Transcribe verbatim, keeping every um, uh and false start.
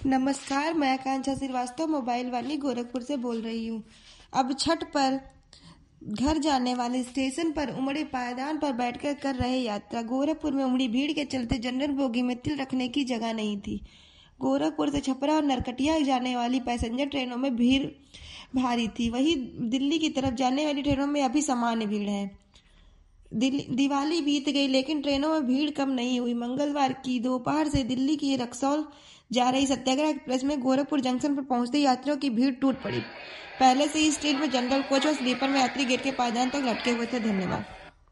नमस्कार, मैं आकांक्षा श्रीवास्तव मोबाइल वाली गोरखपुर से बोल रही हूँ। अब छठ पर घर जाने वाले स्टेशन पर उमड़े पायदान पर बैठकर कर रहे यात्रा। गोरखपुर में उमड़ी भीड़ के चलते जनरल बोगी में तिल रखने की जगह नहीं थी। गोरखपुर से छपरा और नरकटिया जाने वाली पैसेंजर ट्रेनों में भीड़ भारी थी। वहीं दिल्ली की तरफ जाने वाली ट्रेनों में अभी सामान्य भीड़ है। दिवाली बीत गई लेकिन ट्रेनों में भीड़ कम नहीं हुई। मंगलवार की दोपहर से दिल्ली की रक्सौल जा रही सत्याग्रह एक्सप्रेस में गोरखपुर जंक्शन पर पहुंचते यात्रियों की भीड़ टूट पड़ी। पहले से ही इस ट्रेन में जनरल कोच और स्लीपर में यात्री गेट के पायदान तक लटके हुए थे। धन्यवाद।